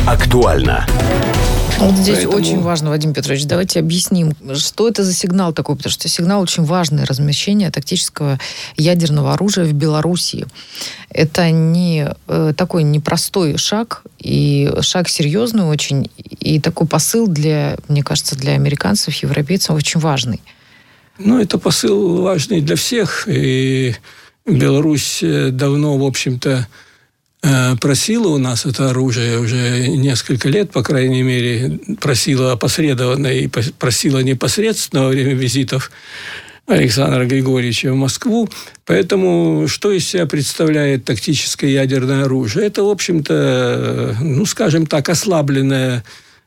актуально. Вот здесь очень важно, Вадим Петрович, давайте объясним, что это за сигнал такой, потому что сигнал очень важный, размещение тактического ядерного оружия в Белоруссии. Это не такой непростой шаг, и шаг серьезный очень, и такой посыл мне кажется, для американцев, европейцев очень важный. Это посыл важный для всех, и Беларусь давно, в общем-то, просила у нас это оружие уже несколько лет, по крайней мере, просила опосредованно и просила непосредственно во время визитов Александра Григорьевича в Москву. Поэтому что из себя представляет тактическое ядерное оружие? Это, в общем-то, скажем так, ослабленное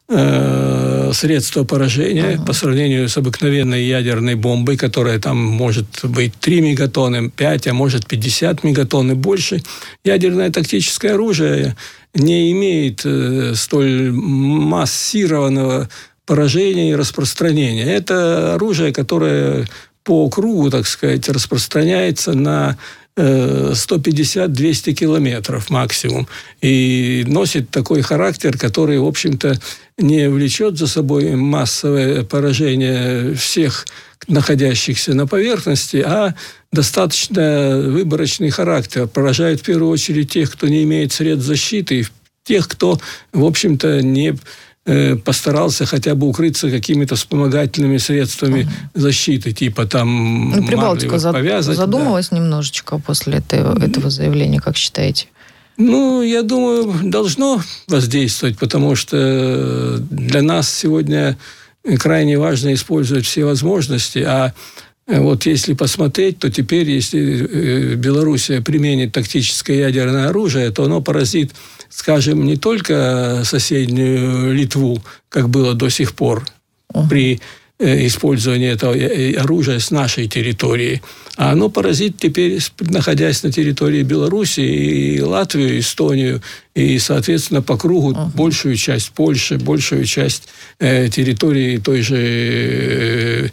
средство поражения по сравнению с обыкновенной ядерной бомбой, которая там может быть 3 мегатонны, 5, а может 50 мегатонн и больше. Ядерное тактическое оружие не имеет столь массированного поражения и распространения. Это оружие, которое по кругу, так сказать, распространяется на 150-200 километров максимум. И носит такой характер, который, в общем-то, не влечет за собой массовое поражение всех находящихся на поверхности, а достаточно выборочный характер. Поражает в первую очередь тех, кто не имеет средств защиты, и тех, кто, в общем-то, не постарался хотя бы укрыться какими-то вспомогательными средствами защиты, типа там Прибалтика задумалась немножечко после этого заявления, как считаете? Я думаю, должно воздействовать, потому что для нас сегодня крайне важно использовать все возможности, а вот если посмотреть, то теперь, если Белоруссия применит тактическое ядерное оружие, то оно поразит, скажем, не только соседнюю Литву, как было до сих пор при использовании этого оружия с нашей территории, а оно поразит теперь, находясь на территории Беларуси, и Латвию, и Эстонию, и, соответственно, по кругу большую часть Польши, большую часть территории той же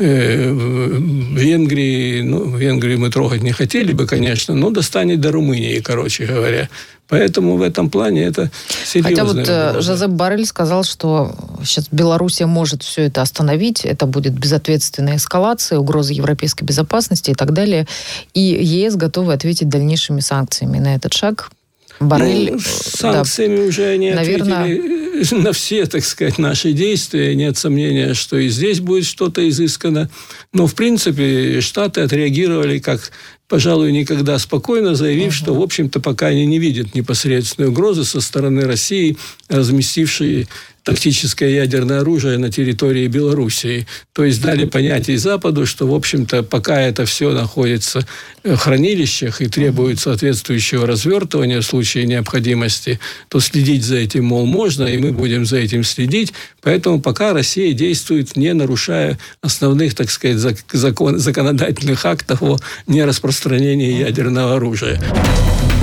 Венгрии. Венгрию мы трогать не хотели бы, конечно, но достанет до Румынии, короче говоря. Поэтому в этом плане это серьезная угроза. Хотя Жозеп Боррель сказал, что сейчас Белоруссия может все это остановить, это будет безответственная эскалация, угроза европейской безопасности и так далее. И ЕС готовы ответить дальнейшими санкциями на этот шаг. Боррель, санкциями уже они ответили на все, так сказать, наши действия. Нет сомнения, что и здесь будет что-то изыскано. Но, в принципе, Штаты отреагировали как, пожалуй, никогда спокойно, заявив, что, в общем-то, пока они не видят непосредственной угрозы со стороны России, разместившей тактическое ядерное оружие на территории Белоруссии. То есть дали понятие Западу, что, в общем-то, пока это все находится в хранилищах и требует соответствующего развертывания в случае необходимости, то следить за этим, мол, можно, и мы будем за этим следить. Поэтому пока Россия действует, не нарушая основных, так сказать, законодательных актов о нераспространении ядерного оружия.